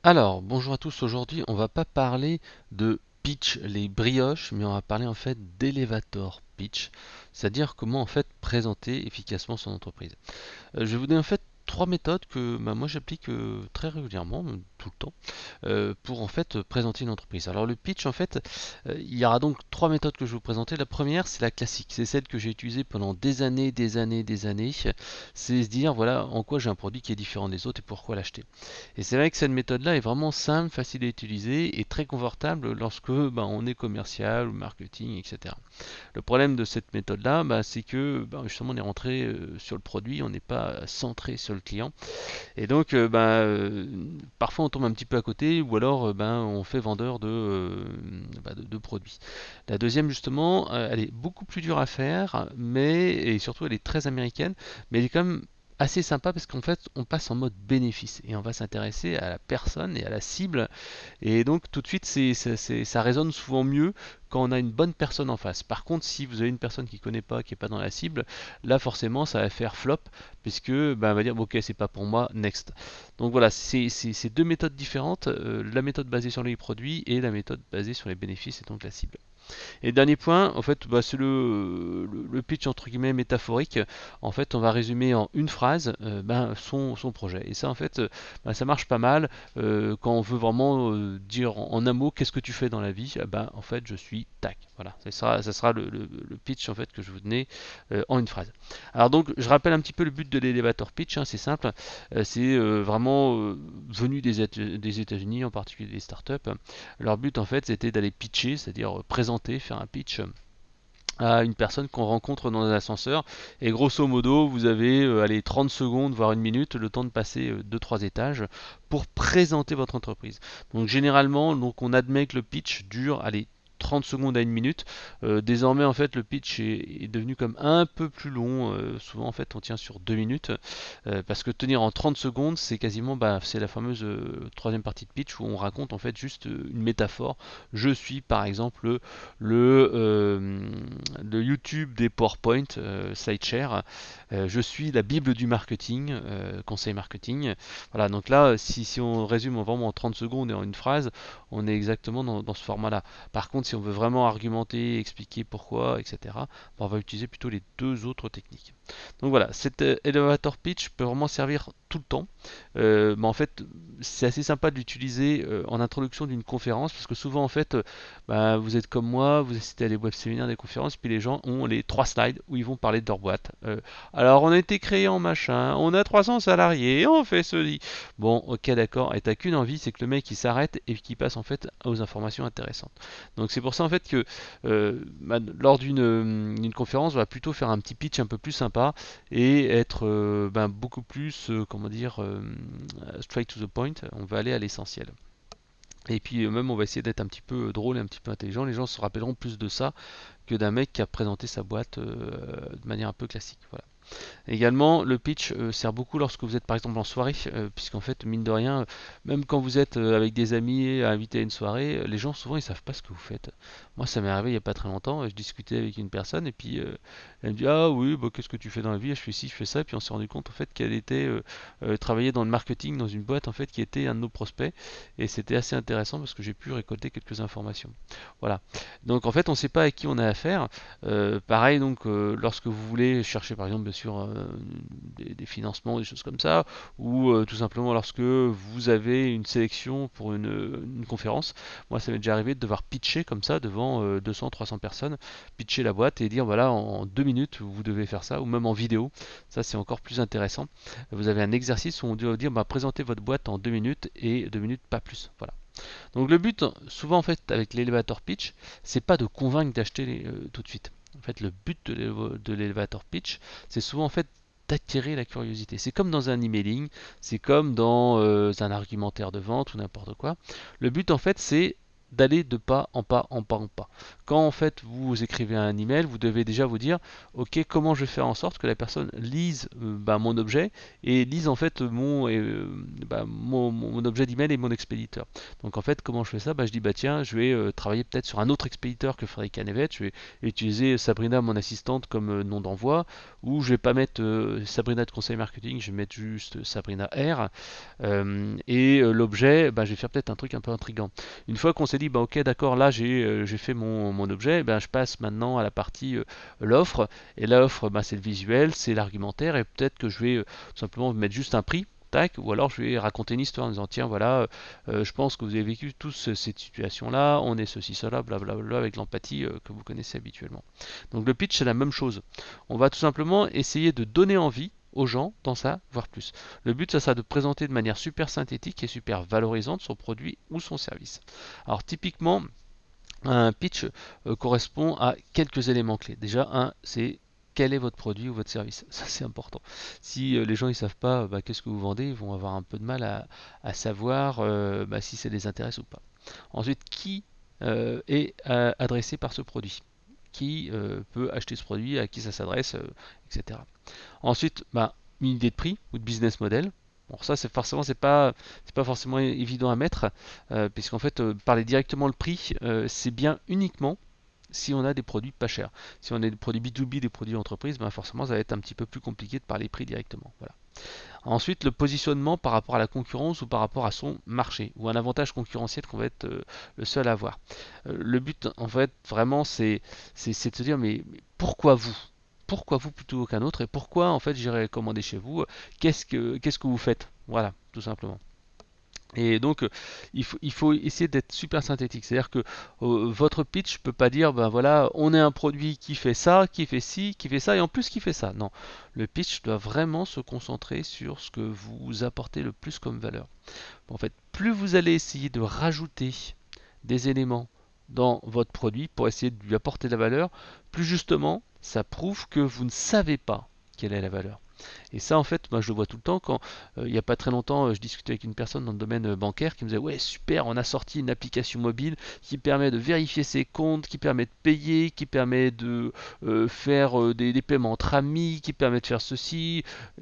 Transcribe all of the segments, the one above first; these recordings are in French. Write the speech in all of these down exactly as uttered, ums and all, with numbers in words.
Alors, bonjour à tous. Aujourd'hui, on va pas parler de pitch, les brioches, mais on va parler en fait d'elevator pitch, c'est-à-dire comment en fait présenter efficacement son entreprise. Euh, je vais vous donner en fait trois méthodes que bah, moi j'applique euh, très régulièrement, même tout le temps, euh, pour en fait présenter une entreprise. Alors le pitch en fait, euh, il y aura donc trois méthodes que je vais vous présenter. La première c'est la classique, c'est celle que j'ai utilisée pendant des années, des années, des années. C'est se dire voilà en quoi j'ai un produit qui est différent des autres et pourquoi l'acheter. Et c'est vrai que cette méthode-là est vraiment simple, facile à utiliser et très confortable lorsque bah, on est commercial ou marketing, et cetera. Le problème de cette méthode-là, bah, c'est que bah, justement on est rentré euh, sur le produit, on n'est pas centré sur le client. Et donc euh, bah, euh, parfois on tombe un petit peu à côté ou alors euh, bah, on fait vendeur de, euh, bah, de, de produits. La deuxième justement, euh, elle est beaucoup plus dure à faire, mais et surtout elle est très américaine, mais elle est quand même assez sympa parce qu'en fait on passe en mode bénéfice et on va s'intéresser à la personne et à la cible et donc tout de suite, c'est, c'est- c'est- ça résonne souvent mieux quand on a une bonne personne en face. Par contre, si vous avez une personne qui ne connaît pas, qui n'est pas dans la cible, là forcément, ça va faire flop, puisque bah, on va dire ok, c'est pas pour moi, next. Donc voilà, c'est c'est- c'est deux méthodes différentes, euh, la méthode basée sur les produits et la méthode basée sur les bénéfices et donc la cible. Et dernier point, en fait, bah, c'est le, le, le pitch entre guillemets métaphorique. En fait, on va résumer en une phrase euh, ben, son, son projet. Et ça, en fait, euh, ben, ça marche pas mal euh, quand on veut vraiment euh, dire en, en un mot qu'est-ce que tu fais dans la vie. Eh ben, en fait, je suis tac. Voilà, ça sera, ça sera le, le- le pitch en fait que je vous donnais euh, en une phrase. Alors donc, je rappelle un petit peu le but de l'elevator pitch. Hein, c'est simple, Euh, c'est euh, vraiment euh, venu des, Éta- des États-Unis, en particulier des startups. Leur but en fait, c'était d'aller pitcher, c'est-à-dire présenter, faire un pitch à une personne qu'on rencontre dans un ascenseur. Et grosso modo, vous avez euh, allez, trente secondes, voire une minute, le temps de passer euh, deux trois étages pour présenter votre entreprise. Donc généralement, donc, on admet que le pitch dure allez, trente secondes à une minute. Euh, désormais, en fait, le pitch est, est devenu comme un peu plus long. Euh, souvent, en fait, on tient sur deux minutes. Euh, parce que tenir en trente secondes, c'est quasiment, bah, c'est la fameuse euh, troisième partie de pitch où on raconte en fait juste euh, une métaphore. Je suis, par exemple, le, le, euh, le YouTube des PowerPoint, euh, SlideShare. Euh, je suis la Bible du marketing, euh, conseil marketing. Voilà, donc là, si, si on résume vraiment en trente secondes et en une phrase, on est exactement dans, dans ce format-là. Par contre, si on veut vraiment argumenter, expliquer pourquoi, et cetera, on va utiliser plutôt les deux autres techniques. Donc voilà, cet euh, elevator pitch peut vraiment servir tout le temps. Euh, mais en fait, c'est assez sympa de l'utiliser euh, en introduction d'une conférence parce que souvent, en fait, euh, bah, vous êtes comme moi, vous assistez à des web séminaires, des conférences, puis les gens ont les trois slides où ils vont parler de leur boîte. Euh, alors, on a été créé en machin, on a trois cents salariés, on fait ceci. Bon, ok, d'accord. Et t'as qu'une envie, c'est que le mec il s'arrête et qu'il passe en fait aux informations intéressantes. Donc c'est pour ça en fait que euh, bah, lors d'une euh, d'une conférence, on va plutôt faire un petit pitch un peu plus sympa et être euh, ben, beaucoup plus, euh, comment dire, euh, straight to the point. On va aller à l'essentiel. Et puis euh, même on va essayer d'être un petit peu drôle et un petit peu intelligent. Les gens se rappelleront plus de ça que d'un mec qui a présenté sa boîte euh, de manière un peu classique. Voilà. Également, le pitch euh, sert beaucoup lorsque vous êtes par exemple en soirée, euh, puisqu'en fait, mine de rien, euh, même quand vous êtes euh, avec des amis invités à une soirée, euh, les gens souvent ils savent pas ce que vous faites. Moi, ça m'est arrivé il y a pas très longtemps, euh, je discutais avec une personne et puis euh, elle me dit ah oui, bah, qu'est-ce que tu fais dans la vie? Je fais ci, je fais ça, et puis on s'est rendu compte en fait qu'elle était euh, euh, travaillait dans le marketing dans une boîte en fait qui était un de nos prospects et c'était assez intéressant parce que j'ai pu récolter quelques informations. Voilà. Donc en fait, on ne sait pas à qui on a affaire. Euh, pareil, donc, euh, lorsque vous voulez chercher, par exemple, bien sûr, euh, des, des financements, des choses comme ça, ou euh, tout simplement lorsque vous avez une sélection pour une, une conférence, moi, ça m'est déjà arrivé de devoir pitcher comme ça devant euh, deux cents, trois cents personnes, pitcher la boîte et dire, voilà, en deux minutes, vous devez faire ça, ou même en vidéo. Ça, c'est encore plus intéressant. Vous avez un exercice où on doit dire, bah, présentez votre boîte en deux minutes et deux minutes, pas plus. Voilà. Donc le but, souvent en fait, avec l'elevator pitch, c'est pas de convaincre d'acheter euh, tout de suite. En fait, le but de l'elevator pitch, c'est souvent en fait d'attirer la curiosité. C'est comme dans un emailing, c'est comme dans euh, un argumentaire de vente ou n'importe quoi. Le but en fait, c'est d'aller de pas en pas en pas en pas. Quand en fait vous écrivez un email, vous devez déjà vous dire, ok, comment je vais faire en sorte que la personne lise euh, bah, mon objet et lise en fait mon, euh, bah, mon, mon objet d'email et mon expéditeur. Donc en fait, comment je fais ça? Bah, je dis bah tiens, je vais euh, travailler peut-être sur un autre expéditeur que Frédéric Canevet. Je vais utiliser Sabrina, mon assistante, comme euh, nom d'envoi, ou je vais pas mettre euh, Sabrina de conseil marketing, je vais mettre juste Sabrina R. Euh, et euh, l'objet, bah, je vais faire peut-être un truc un peu intriguant. Une fois qu'on s'est dit, bah, ok, d'accord, là j'ai euh, j'ai fait mon, mon objet, bah, je passe maintenant à la partie euh, l'offre. Et l'offre, bah, c'est le visuel, c'est l'argumentaire, et peut-être que je vais euh, tout simplement mettre juste un prix. Tac, ou alors je vais raconter une histoire en disant tiens voilà, euh, je pense que vous avez vécu tous cette situation là, on est ceci, cela, blablabla, avec l'empathie euh, que vous connaissez habituellement. Donc le pitch c'est la même chose. On va tout simplement essayer de donner envie aux gens d'en savoir plus. Le but, ça sera de présenter de manière super synthétique et super valorisante son produit ou son service. Alors typiquement, un pitch euh, correspond à quelques éléments clés. Déjà, un, c'est quel est votre produit ou votre service. Ça, c'est important. Si euh, les gens ne savent pas bah, qu'est-ce que vous vendez, ils vont avoir un peu de mal à, à savoir euh, bah, si ça les intéresse ou pas. Ensuite, qui euh, est euh, adressé par ce produit, qui euh, peut acheter ce produit, à qui ça s'adresse, euh, et cetera. Ensuite, bah, une idée de prix ou de business model. Bon, ça, c'est forcément, c'est pas, c'est pas forcément évident à mettre, euh, puisqu'en fait, euh, parler directement le prix, euh, c'est bien uniquement si on a des produits pas chers. Si on a des produits B deux B, des produits entreprises, ben forcément, ça va être un petit peu plus compliqué de parler prix directement. Voilà. Ensuite, le positionnement par rapport à la concurrence ou par rapport à son marché, ou un avantage concurrentiel qu'on va être euh, le seul à avoir. Euh, le but, en fait, vraiment, c'est, c'est, c'est de se dire, mais, mais pourquoi vous? Pourquoi vous plutôt qu'un autre et pourquoi en fait j'irai commander chez vous? Qu'est-ce que qu'est-ce que vous faites? Voilà, tout simplement. Et donc, euh, il faut, il faut essayer d'être super synthétique. C'est-à-dire que euh, votre pitch ne peut pas dire, ben voilà, on est un produit qui fait ça, qui fait ci, qui fait ça, et en plus qui fait ça. Non, le pitch doit vraiment se concentrer sur ce que vous apportez le plus comme valeur. En fait, plus vous allez essayer de rajouter des éléments dans votre produit pour essayer de lui apporter de la valeur, plus justement, ça prouve que vous ne savez pas quelle est la valeur. Et ça, en fait, moi, je le vois tout le temps. Quand euh, il n'y a pas très longtemps, euh, je discutais avec une personne dans le domaine euh, bancaire qui me disait ouais, super, on a sorti une application mobile qui permet de vérifier ses comptes, qui permet de payer, qui permet de euh, faire euh, des, des paiements entre amis, qui permet de faire ceci.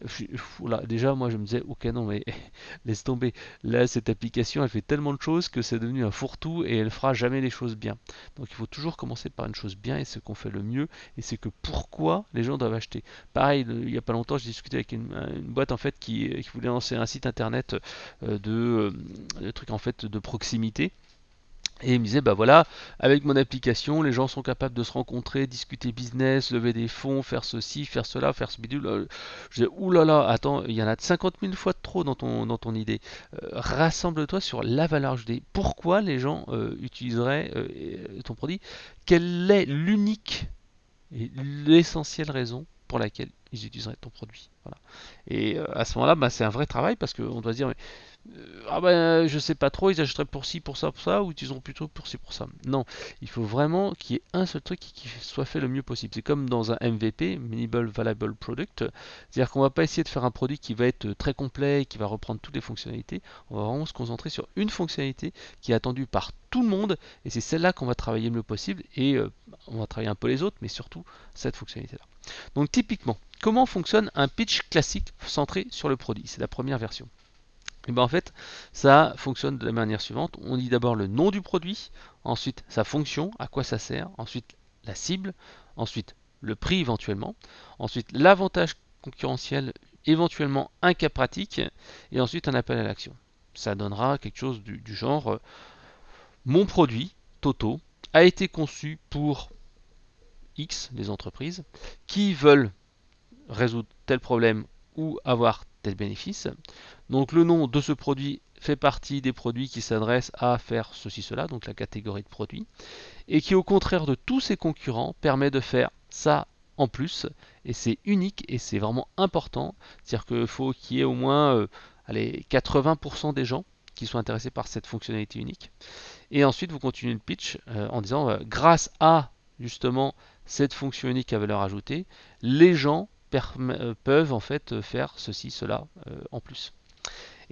Voilà, déjà, moi, je me disais ok, non, mais laisse tomber. Là, cette application, elle fait tellement de choses que c'est devenu un fourre-tout et elle fera jamais les choses bien. Donc, il faut toujours commencer par une chose bien et ce qu'on fait le mieux et c'est que pourquoi les gens doivent acheter. Pareil, il n'y a pas longtemps, j'ai discuté avec une, une boîte en fait qui, qui voulait lancer un site internet euh, de, de trucs en fait de proximité. Et il me disait, bah voilà, avec mon application, les gens sont capables de se rencontrer, discuter business, lever des fonds, faire ceci, faire cela, faire ce bidule. Je disais, oulala, attends, il y en a cinquante mille fois de trop dans ton, dans ton idée. Euh, rassemble-toi sur la valeur ajoutée. Pourquoi les gens euh, utiliseraient euh, ton produit? Quelle est l'unique et l'essentielle raison pour laquelle ils utiliseraient ton produit. Voilà. Et euh, à ce moment-là, bah, c'est un vrai travail parce qu'on doit se dire, mais, euh, ah ben je sais pas trop, ils achèteraient pour ci, pour ça, pour ça, ou ils utiliseront plutôt pour ci, pour ça. Non, il faut vraiment qu'il y ait un seul truc qui, qui soit fait le mieux possible. C'est comme dans un M V P, Minimal Viable Product, c'est-à-dire qu'on va pas essayer de faire un produit qui va être très complet, qui va reprendre toutes les fonctionnalités. On va vraiment se concentrer sur une fonctionnalité qui est attendue par tout le monde, et c'est celle-là qu'on va travailler le mieux possible, et euh, on va travailler un peu les autres, mais surtout cette fonctionnalité-là. Donc typiquement, comment fonctionne un pitch classique centré sur le produit? C'est la première version. Et ben en fait, ça fonctionne de la manière suivante. On dit d'abord le nom du produit, ensuite sa fonction, à quoi ça sert, ensuite la cible, ensuite le prix éventuellement, ensuite l'avantage concurrentiel, éventuellement un cas pratique, et ensuite un appel à l'action. Ça donnera quelque chose du, du genre euh, mon produit, Toto, a été conçu pour X, les entreprises, qui veulent résoudre tel problème ou avoir tel bénéfice. Donc le nom de ce produit fait partie des produits qui s'adressent à faire ceci, cela, donc la catégorie de produits, et qui au contraire de tous ses concurrents permet de faire ça en plus, et c'est unique et c'est vraiment important, c'est-à-dire qu'il faut qu'il y ait au moins euh, allez, quatre-vingts pour cent des gens qui soient intéressés par cette fonctionnalité unique. Et ensuite vous continuez le pitch euh, en disant euh, grâce à justement cette fonction unique à valeur ajoutée, les gens peuvent en fait faire ceci, cela euh, en plus.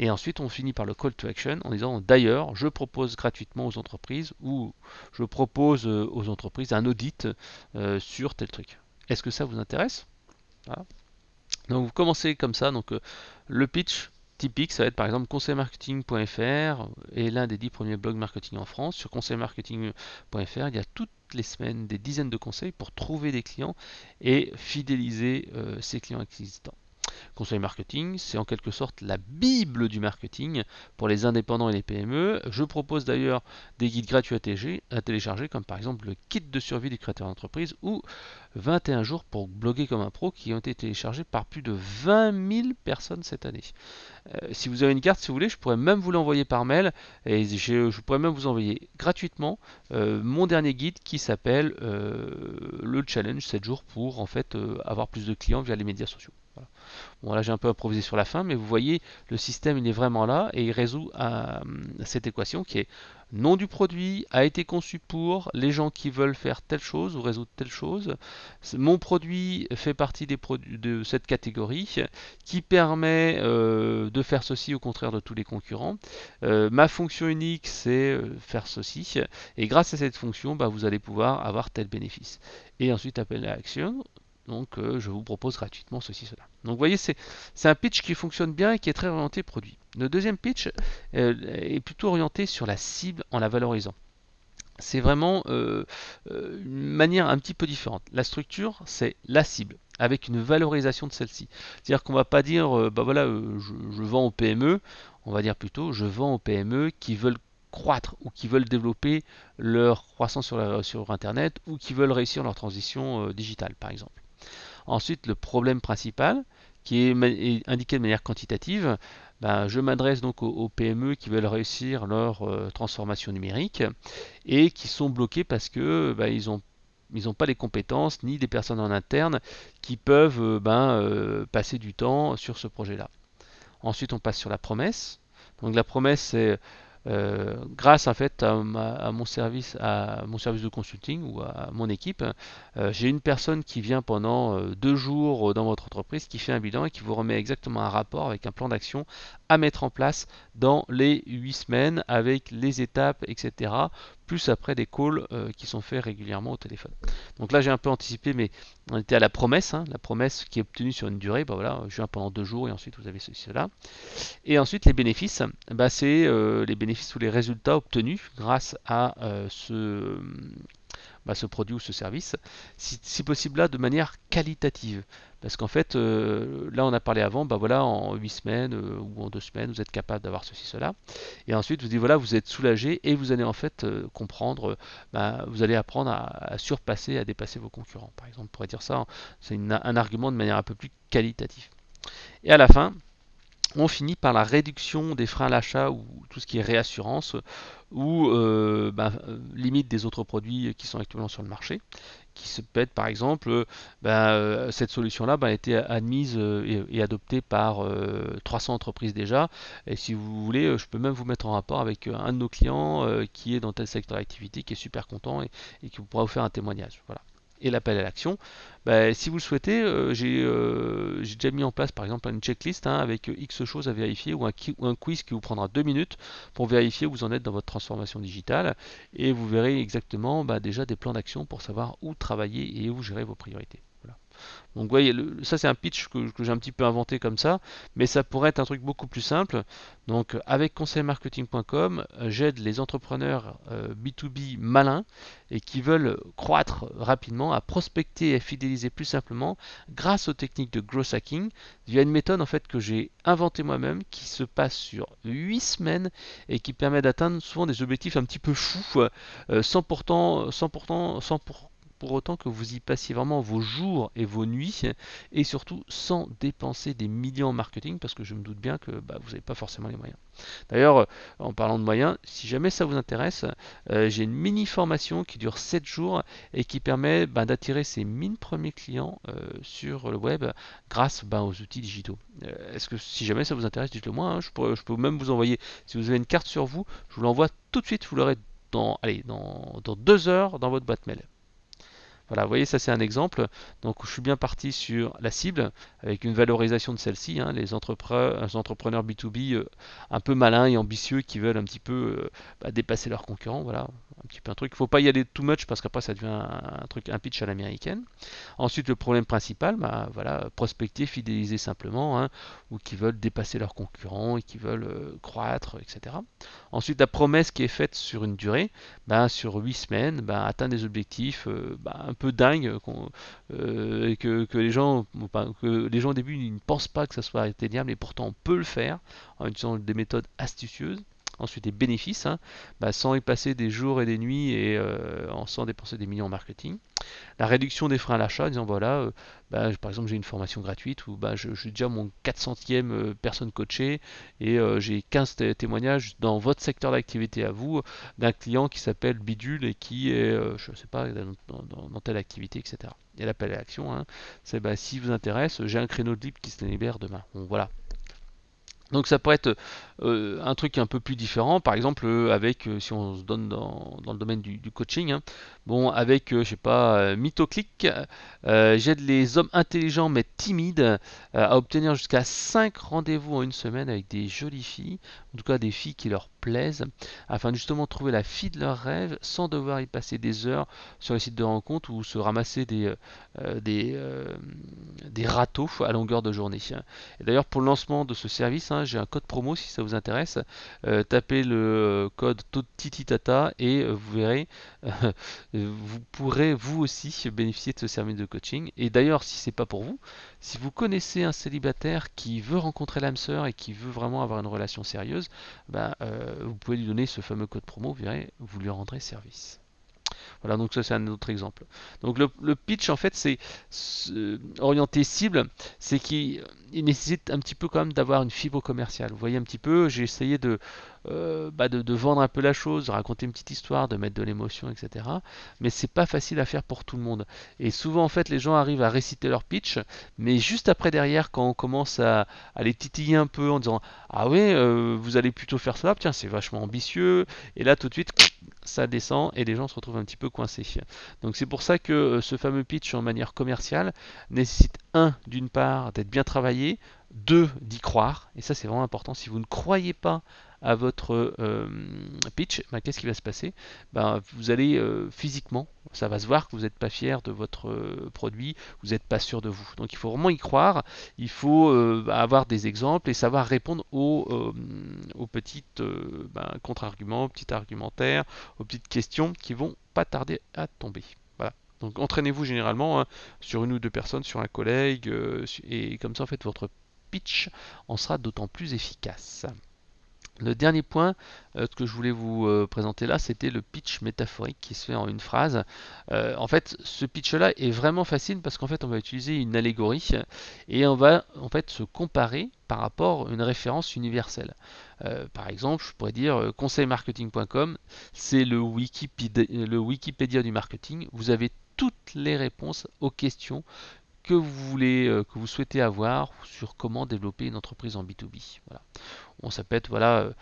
Et ensuite, on finit par le call to action en disant d'ailleurs, je propose gratuitement aux entreprises ou je propose euh, aux entreprises un audit euh, sur tel truc. Est-ce que ça vous intéresse? Voilà. Donc vous commencez comme ça. Donc euh, le pitch typique, ça va être par exemple conseil marketing point F R est l'un des dix premiers blogs marketing en France. Sur conseil marketing point F R, il y a toutes les semaines des dizaines de conseils pour trouver des clients et fidéliser euh, ses clients existants. Conseil marketing, c'est en quelque sorte la bible du marketing pour les indépendants et les P M E. Je propose d'ailleurs des guides gratuits à télécharger, comme par exemple le kit de survie du créateur d'entreprise ou vingt et un jours pour bloguer comme un pro qui ont été téléchargés par plus de vingt mille personnes cette année. Euh, si vous avez une carte, si vous voulez, je pourrais même vous l'envoyer par mail et je, je pourrais même vous envoyer gratuitement euh, mon dernier guide qui s'appelle euh, le challenge sept jours pour en fait euh, avoir plus de clients via les médias sociaux. Voilà. Bon, là j'ai un peu improvisé sur la fin, mais vous voyez, le système il est vraiment là et il résout à, à cette équation qui est nom du produit a été conçu pour les gens qui veulent faire telle chose ou résoudre telle chose. Mon produit fait partie des produits de cette catégorie qui permet euh, de faire ceci au contraire de tous les concurrents. Euh, ma fonction unique c'est faire ceci et grâce à cette fonction, bah, vous allez pouvoir avoir tel bénéfice. Et ensuite appel à l'action. Donc euh, je vous propose gratuitement ceci, cela. Donc vous voyez, c'est un pitch qui fonctionne bien et qui est très orienté produit. Le deuxième pitch euh, est plutôt orienté sur la cible en la valorisant. C'est vraiment euh, euh, une manière un petit peu différente. La structure, c'est la cible, avec une valorisation de celle-ci. C'est-à-dire qu'on ne va pas dire, euh, bah voilà, euh, je, je vends aux P M E, on va dire plutôt, je vends aux P M E qui veulent croître ou qui veulent développer leur croissance sur, la, sur Internet ou qui veulent réussir leur transition euh, digitale, par exemple. Ensuite, le problème principal, qui est, est indiqué de manière quantitative, ben, je m'adresse donc aux, aux P M E qui veulent réussir leur euh, transformation numérique et qui sont bloqués parce que ben, ils ont ils n'ont pas les compétences ni des personnes en interne qui peuvent euh, ben, euh, passer du temps sur ce projet-là. Ensuite, on passe sur la promesse. Donc la promesse, c'est euh, grâce en fait à, ma, à, mon service, à mon service de consulting ou à mon équipe, euh, j'ai une personne qui vient pendant euh, deux jours dans votre entreprise, qui fait un bilan et qui vous remet exactement un rapport avec un plan d'action à mettre en place dans les huit semaines avec les étapes, et cetera. Plus après des calls euh, qui sont faits régulièrement au téléphone. Donc là j'ai un peu anticipé, mais on était à la promesse, hein, la promesse qui est obtenue sur une durée, bah voilà, je viens pendant deux jours et ensuite vous avez ceci, cela. Et ensuite les bénéfices, bah, c'est euh, les bénéfices ou les résultats obtenus grâce à euh, ce, bah, ce produit ou ce service, si, si possible là de manière qualitative. Parce qu'en fait, euh, là on a parlé avant, bah voilà, en huit semaines euh, ou en deux semaines, vous êtes capable d'avoir ceci, cela. Et ensuite, vous dites voilà, vous êtes soulagé et vous allez en fait euh, comprendre, bah, vous allez apprendre à, à surpasser, à dépasser vos concurrents. Par exemple, on pourrait dire ça, c'est un argument de manière un peu plus qualitative. Et à la fin, on finit par la réduction des freins à l'achat ou tout ce qui est réassurance ou euh, bah, limite des autres produits qui sont actuellement sur le marché, qui se peut être par exemple, bah, cette solution-là bah, a été admise et, et adoptée par euh, trois cents entreprises déjà, et si vous voulez, je peux même vous mettre en rapport avec un de nos clients euh, qui est dans tel secteur d'activité, qui est super content et, et qui pourra vous faire un témoignage. Voilà. Et l'appel à l'action, bah, si vous le souhaitez, euh, j'ai euh, déjà mis en place par exemple une checklist hein, avec X choses à vérifier ou un, ou un quiz qui vous prendra deux minutes pour vérifier où vous en êtes dans votre transformation digitale et vous verrez exactement bah, déjà des plans d'action pour savoir où travailler et où gérer vos priorités. Voilà. Donc vous voyez, le, ça c'est un pitch que, que j'ai un petit peu inventé comme ça, mais ça pourrait être un truc beaucoup plus simple. Donc avec conseil marketing point com, j'aide les entrepreneurs euh, B deux B malins et qui veulent croître rapidement à prospecter et à fidéliser plus simplement grâce aux techniques de growth hacking via une méthode en fait que j'ai inventée moi-même qui se passe sur huit semaines et qui permet d'atteindre souvent des objectifs un petit peu fous euh, sans pourtant, sans pourtant, sans pour, pour autant que vous y passiez vraiment vos jours et vos nuits, et surtout sans dépenser des millions en marketing, parce que je me doute bien que bah, vous n'avez pas forcément les moyens. D'ailleurs, en parlant de moyens, si jamais ça vous intéresse, euh, j'ai une mini formation qui dure sept jours et qui permet bah, d'attirer ces mille premiers clients euh, sur le web grâce bah, aux outils digitaux. Euh, Est-ce que si jamais ça vous intéresse, dites-le moi, hein, je, pourrais, je peux même vous envoyer, si vous avez une carte sur vous, je vous l'envoie tout de suite, vous l'aurez dans, allez, dans, dans deux heures dans votre boîte mail. Voilà, vous voyez, ça c'est un exemple. Donc je suis bien parti sur la cible avec une valorisation de celle-ci, hein, les entrepreneurs, les entrepreneurs B deux B euh, un peu malins et ambitieux qui veulent un petit peu euh, bah, dépasser leurs concurrents. Voilà, un petit peu un truc. Il ne faut pas y aller too much parce qu'après ça devient un, un truc, un pitch à l'américaine. Ensuite, le problème principal, bah, voilà, prospecter, fidéliser simplement, hein, ou qui veulent dépasser leurs concurrents et qui veulent euh, croître, et cetera. Ensuite, la promesse qui est faite sur une durée, bah, sur huit semaines, bah, atteindre des objectifs euh, bah, un peu dingues, euh, et que, que, les gens, bah, que les gens au début ils ne pensent pas que ça soit atteignable, et pourtant on peut le faire en utilisant des méthodes astucieuses. Ensuite, les bénéfices, hein, bah, sans y passer des jours et des nuits et euh, sans dépenser des millions en marketing. La réduction des freins à l'achat, en disant voilà, euh, bah, par exemple j'ai une formation gratuite où bah, je, j'ai déjà mon quatre centième euh, personne coachée et euh, j'ai quinze té- témoignages dans votre secteur d'activité à vous d'un client qui s'appelle Bidule et qui est, euh, je ne sais pas, dans, dans- dans telle activité, et cetera. Et l'appel à l'action, hein, c'est bah, si vous intéresse, j'ai un créneau de libre qui se libère demain. Bon, voilà. Donc ça pourrait être euh, un truc un peu plus différent, par exemple euh, avec, euh, si on se donne dans, dans le domaine du, du coaching, hein, bon avec, euh, je sais pas, euh, MythoClick, euh, j'aide les hommes intelligents mais timides euh, à obtenir jusqu'à cinq rendez-vous en une semaine avec des jolies filles, en tout cas des filles qui leur plaisent, afin de justement trouver la fille de leurs rêves sans devoir y passer des heures sur les sites de rencontres ou se ramasser des, euh, des, euh, des râteaux à longueur de journée. Et d'ailleurs, pour le lancement de ce service, hein, j'ai un code promo si ça vous intéresse. Euh, tapez le code TITITATA et euh, vous verrez, euh, vous pourrez vous aussi bénéficier de ce service de coaching. Et d'ailleurs, si c'est pas pour vous, si vous connaissez un célibataire qui veut rencontrer l'âme sœur et qui veut vraiment avoir une relation sérieuse, ben, euh, vous pouvez lui donner ce fameux code promo, vous verrez, vous lui rendrez service. Voilà, donc ça c'est un autre exemple. Donc le, le pitch en fait c'est c'est orienté cible, c'est qu'il il nécessite un petit peu quand même d'avoir une fibre commerciale. Vous voyez un petit peu, j'ai essayé de, euh, bah, de, de vendre un peu la chose, de raconter une petite histoire, de mettre de l'émotion, et cetera. Mais c'est pas facile à faire pour tout le monde. Et souvent en fait les gens arrivent à réciter leur pitch, mais juste après derrière quand on commence à, à les titiller un peu en disant ah ouais euh, vous allez plutôt faire cela, tiens c'est vachement ambitieux, et là tout de suite ça descend et les gens se retrouvent un petit peu coincés. Donc c'est pour ça que euh, ce fameux pitch en manière commerciale nécessite un, d'une part, d'être bien travaillé, deux, d'y croire, et ça c'est vraiment important. Si vous ne croyez pas à votre euh, pitch, ben, qu'est-ce qui va se passer? Ben, vous allez euh, physiquement, ça va se voir que vous n'êtes pas fier de votre euh, produit, vous n'êtes pas sûr de vous. Donc il faut vraiment y croire, il faut euh, avoir des exemples et savoir répondre aux, euh, aux petites euh, ben, contre-arguments, aux petits argumentaires, aux petites questions qui vont pas tarder à tomber. Voilà. Donc entraînez-vous généralement hein, sur une ou deux personnes, sur un collègue, euh, et comme ça en fait votre pitch en sera d'autant plus efficace. Le dernier point euh, que je voulais vous euh, présenter là, c'était le pitch métaphorique qui se fait en une phrase. Euh, en fait, ce pitch-là est vraiment facile parce qu'en fait, on va utiliser une allégorie et on va en fait se comparer par rapport à une référence universelle. Euh, par exemple, je pourrais dire euh, conseil marketing point com, c'est le Wikipédia, le Wikipédia du marketing. Vous avez toutes les réponses aux questions que vous voulez, euh, que vous souhaitez avoir sur comment développer une entreprise en B deux B. Voilà. On s'appelle, voilà, euh,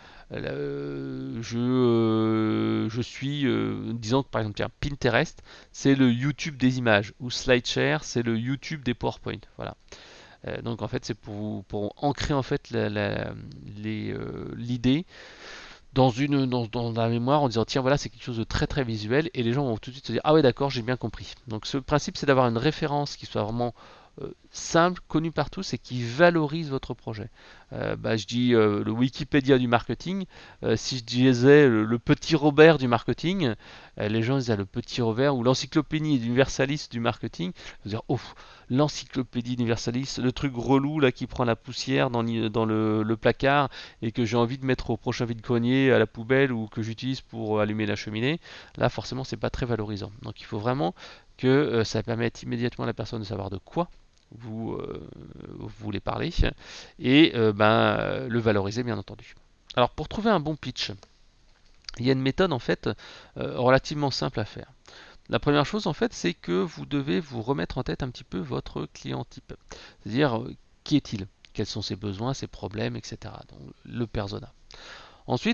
euh, je, euh, je suis, euh, disons que par exemple, tiens, Pinterest, c'est le YouTube des images, ou SlideShare, c'est le YouTube des PowerPoint. Voilà. Euh, donc en fait, c'est pour, pour ancrer en fait la- la- les, euh, l'idée dans une dans, dans la mémoire en disant tiens voilà c'est quelque chose de très très visuel et les gens vont tout de suite se dire ah ouais d'accord j'ai bien compris. Donc ce principe c'est d'avoir une référence qui soit vraiment euh, simple, connue par tous et qui valorise votre projet. Euh, bah, je dis euh, le Wikipédia du marketing, euh, si je disais le, le petit Robert du marketing, euh, les gens disaient le petit Robert ou l'encyclopédie universalis du marketing, je veux dire oh l'encyclopédie universalis, le truc relou là qui prend la poussière dans, dans le, le placard et que j'ai envie de mettre au prochain vide-grenier à la poubelle ou que j'utilise pour allumer la cheminée, là forcément c'est pas très valorisant. Donc il faut vraiment que euh, ça permette immédiatement à la personne de savoir de quoi vous, euh, vous voulez parler et euh, ben, le valoriser bien entendu. Alors pour trouver un bon pitch, il y a une méthode en fait euh, relativement simple à faire. La première chose en fait c'est que vous devez vous remettre en tête un petit peu votre client type. C'est-à-dire euh, qui est-il? Quels sont ses besoins, ses problèmes, et cetera. Donc le persona. Ensuite,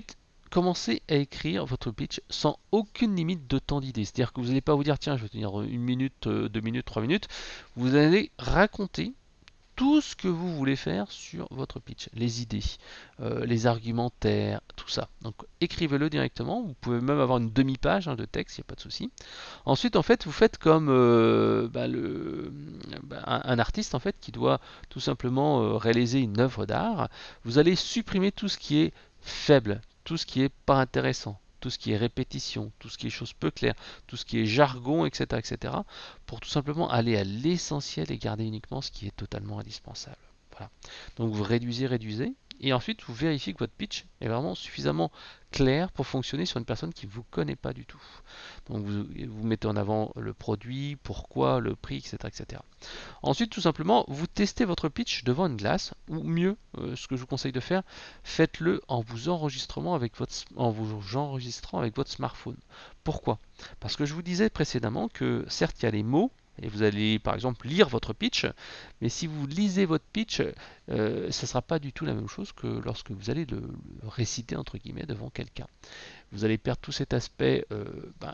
commencez à écrire votre pitch sans aucune limite de temps d'idée. C'est-à-dire que vous n'allez pas vous dire, tiens, je vais tenir une minute, euh, deux minutes, trois minutes. Vous allez raconter tout ce que vous voulez faire sur votre pitch, les idées, euh, les argumentaires, tout ça. Donc écrivez-le directement, vous pouvez même avoir une demi-page hein, de texte, il n'y a pas de souci. Ensuite, en fait, vous faites comme euh, bah, le, bah, un, un artiste en fait qui doit tout simplement euh, réaliser une œuvre d'art. Vous allez supprimer tout ce qui est faible, tout ce qui est pas intéressant, tout ce qui est répétition, tout ce qui est choses peu claires, tout ce qui est jargon, et cetera, et cetera, pour tout simplement aller à l'essentiel et garder uniquement ce qui est totalement indispensable. Voilà. Donc vous réduisez, réduisez, et ensuite vous vérifiez que votre pitch est vraiment suffisamment clair pour fonctionner sur une personne qui ne vous connaît pas du tout. Donc vous, vous mettez en avant le produit, pourquoi, le prix, et cetera, et cetera. Ensuite, tout simplement, vous testez votre pitch devant une glace, ou mieux, euh, ce que je vous conseille de faire, faites-le en vous enregistrant avec votre, en vous enregistrant avec votre smartphone. Pourquoi? Parce que je vous disais précédemment que certes, il y a les mots, et vous allez par exemple lire votre pitch, mais si vous lisez votre pitch, euh, ça ne sera pas du tout la même chose que lorsque vous allez le, le réciter entre guillemets devant quelqu'un. Vous allez perdre tout cet aspect euh, ben,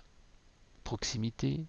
proximité,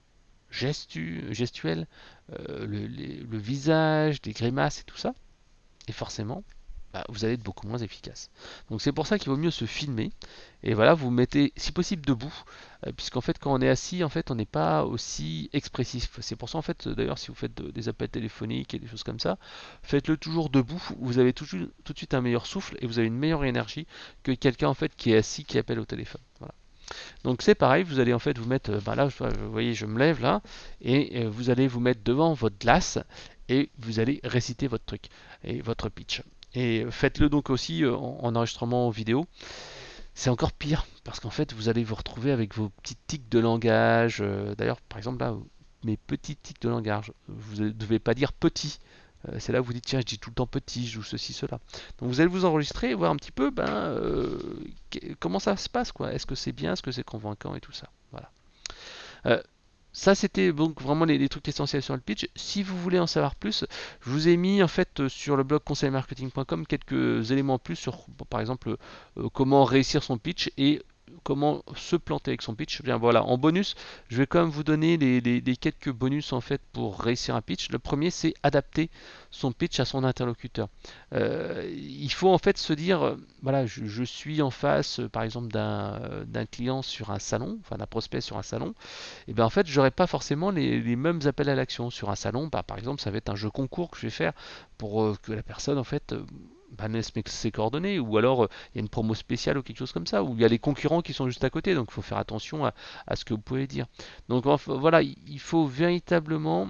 gestu, gestuel, euh, le, les- le visage, des grimaces et tout ça. Et forcément, bah, vous allez être beaucoup moins efficace. Donc c'est pour ça qu'il vaut mieux se filmer. Et voilà, vous mettez si possible debout, euh, puisqu'en fait quand on est assis, en fait on n'est pas aussi expressif. C'est pour ça en fait, d'ailleurs si vous faites de- des appels téléphoniques et des choses comme ça, faites-le toujours debout. Vous avez tout, tout de suite un meilleur souffle et vous avez une meilleure énergie que quelqu'un en fait qui est assis qui appelle au téléphone. Voilà. Donc c'est pareil, vous allez en fait vous mettre, euh, bah là, vous voyez, je me lève là, et euh, vous allez vous mettre devant votre glace et vous allez réciter votre truc et votre pitch. Et faites-le donc aussi euh, en, en enregistrement vidéo. C'est encore pire parce qu'en fait vous allez vous retrouver avec vos petits tics de langage. Euh, D'ailleurs, par exemple là, mes petits tics de langage, vous ne devez pas dire petit. Euh, c'est là où vous dites tiens, je dis tout le temps petit, je joue ceci, cela. Donc vous allez vous enregistrer et voir un petit peu ben, euh, comment ça se passe, quoi. Est-ce que c'est bien, est-ce que c'est convaincant et tout ça. Voilà. Euh, Ça, c'était donc vraiment les, les trucs essentiels sur le pitch. Si vous voulez en savoir plus, je vous ai mis en fait euh, sur le blog conseil marketing point com quelques éléments en plus sur, par exemple, euh, comment réussir son pitch et comment se planter avec son pitch. Bien voilà, en bonus, je vais quand même vous donner les, les- les quelques bonus en fait pour réussir un pitch. Le premier, c'est adapter son pitch à son interlocuteur. Euh, il faut en fait se dire, euh, voilà, je, je suis en face, euh, par exemple, d'un euh, d'un client sur un salon, enfin d'un prospect sur un salon, et bien en fait, j'aurai pas forcément les, les mêmes appels à l'action sur un salon. Bah, par exemple, ça va être un jeu concours que je vais faire pour euh, que la personne en fait euh, bah, laisse ses coordonnées, ou alors euh, il y a une promo spéciale ou quelque chose comme ça, ou il y a les concurrents qui sont juste à côté, donc il faut faire attention à, à ce que vous pouvez dire. Donc enfin, voilà, il faut véritablement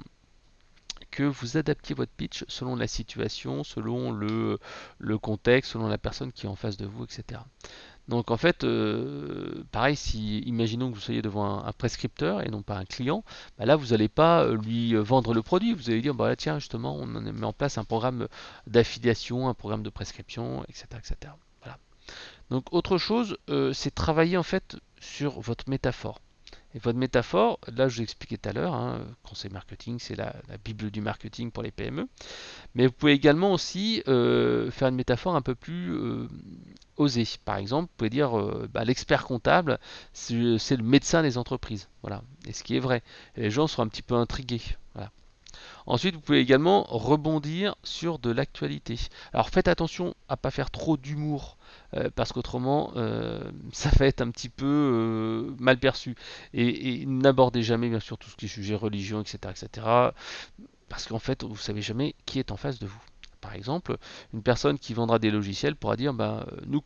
que vous adaptiez votre pitch selon la situation, selon le, le contexte, selon la personne qui est en face de vous, et cetera. Donc en fait, euh, pareil, si imaginons que vous soyez devant un, un prescripteur et non pas un client, bah là vous n'allez pas euh, lui vendre le produit, vous allez dire bah là, tiens justement on met en place un programme d'affiliation, un programme de prescription, et cetera, et cetera. Voilà. Donc autre chose, euh, c'est travailler en fait sur votre métaphore. Et votre métaphore, là je vous expliqué tout à l'heure, hein, conseil marketing, c'est la, la bible du marketing pour les P M E. Mais vous pouvez également aussi euh, faire une métaphore un peu plus euh, osée. Par exemple, vous pouvez dire euh, bah, l'expert comptable, c'est le médecin des entreprises. Voilà. Et ce qui est vrai. Et les gens seront un petit peu intrigués. Voilà. Ensuite, vous pouvez également rebondir sur de l'actualité. Alors faites attention à ne pas faire trop d'humour, euh, parce qu'autrement, euh, ça va être un petit peu euh, mal perçu. Et, et n'abordez jamais, bien sûr, tout ce qui est sujet religion, et cetera, et cetera. Parce qu'en fait, vous ne savez jamais qui est en face de vous. Par exemple, une personne qui vendra des logiciels pourra dire bah, nous,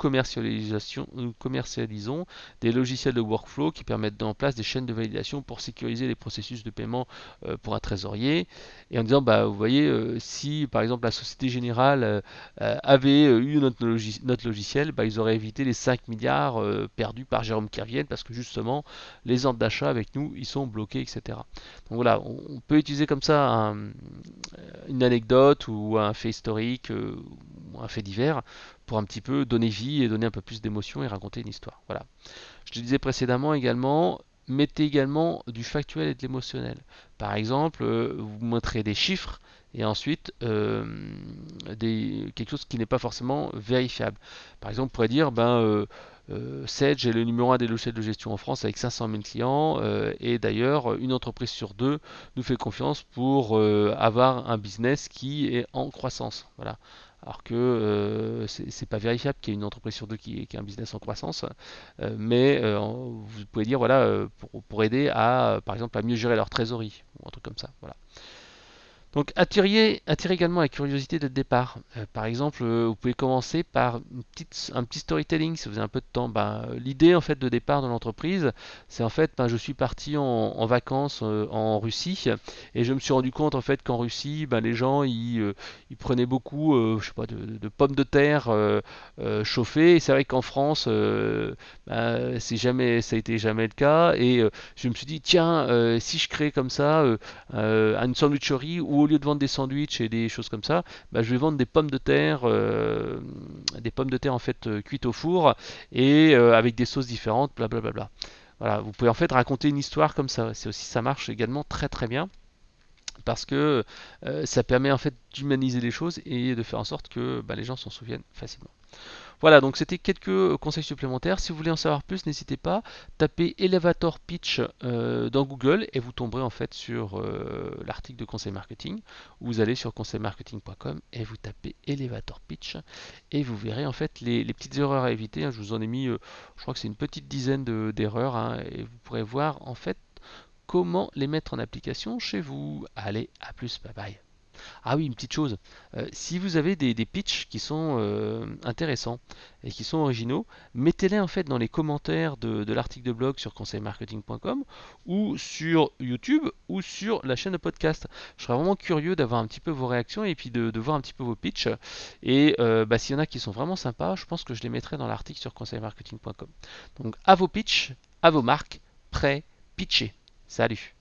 nous commercialisons des logiciels de workflow qui permettent de mettre en place des chaînes de validation pour sécuriser les processus de paiement euh, pour un trésorier. Et en disant bah, vous voyez, euh, si par exemple la Société Générale euh, avait eu notre, logis notre logiciel, bah, ils auraient évité les cinq milliards euh, perdus par Jérôme Kerviel parce que justement les ordres d'achat avec nous ils sont bloqués, et cetera. Donc voilà, on, on peut utiliser comme ça un, une anecdote ou un fait historique euh, ou un fait divers pour un petit peu donner vie et donner un peu plus d'émotion et raconter une histoire. Voilà. Je te disais précédemment également, mettez également du factuel et de l'émotionnel. Par exemple, euh, vous montrez des chiffres et ensuite euh, des, quelque chose qui n'est pas forcément vérifiable. Par exemple, on pourrait dire, ben, euh, euh, Sage est le numéro un des logiciels de gestion en France avec cinq cent mille clients euh, et d'ailleurs une entreprise sur deux nous fait confiance pour euh, avoir un business qui est en croissance. Voilà. Alors que euh, c'est c'est pas vérifiable qu'il y ait une entreprise sur deux qui, qui a un business en croissance, euh, mais euh, vous pouvez dire voilà euh, pour, pour aider à par exemple à mieux gérer leur trésorerie ou un truc comme ça. Voilà. Donc attirez, attirez également la curiosité dès le départ. Euh, par exemple, euh, vous pouvez commencer par une petite, un petit storytelling si vous avez un peu de temps. Ben, euh, l'idée en fait de départ de l'entreprise, c'est en fait, ben, je suis parti en, en vacances euh, en Russie et je me suis rendu compte en fait qu'en Russie, ben, les gens ils, euh, ils prenaient beaucoup, euh, je sais pas, de, de pommes de terre euh, euh, chauffées. Et c'est vrai qu'en France, euh, ben, c'est jamais, ça a été jamais le cas. Et euh, je me suis dit tiens, euh, si je crée comme ça euh, euh, une sandwicherie où au lieu de vendre des sandwichs et des choses comme ça, bah, je vais vendre des pommes de terre, euh, des pommes de terre en fait euh, cuites au four et euh, avec des sauces différentes, blablabla. Bla, bla, bla. Voilà, vous pouvez en fait raconter une histoire comme ça. C'est aussi ça marche également très très bien parce que euh, ça permet en fait d'humaniser les choses et de faire en sorte que bah, les gens s'en souviennent facilement. Voilà, donc c'était quelques conseils supplémentaires. Si vous voulez en savoir plus, n'hésitez pas, tapez Elevator Pitch euh, dans Google et vous tomberez en fait sur euh, l'article de Conseil Marketing. Vous allez sur conseil marketing point com et vous tapez Elevator Pitch et vous verrez en fait les, les petites erreurs à éviter. Hein. Je vous en ai mis, euh, je crois que c'est une petite dizaine de- d'erreurs hein, et vous pourrez voir en fait comment les mettre en application chez vous. Allez, à plus, bye bye. Ah oui, une petite chose. Euh, si vous avez des, des pitchs qui sont euh, intéressants et qui sont originaux, mettez-les en fait dans les commentaires de, de l'article de blog sur conseil marketing point com ou sur YouTube ou sur la chaîne de podcast. Je serais vraiment curieux d'avoir un petit peu vos réactions et puis de, de voir un petit peu vos pitchs. Et euh, bah, s'il y en a qui sont vraiment sympas, je pense que je les mettrai dans l'article sur conseil marketing point com. Donc à vos pitchs, à vos marques, prêts, pitchés. Salut!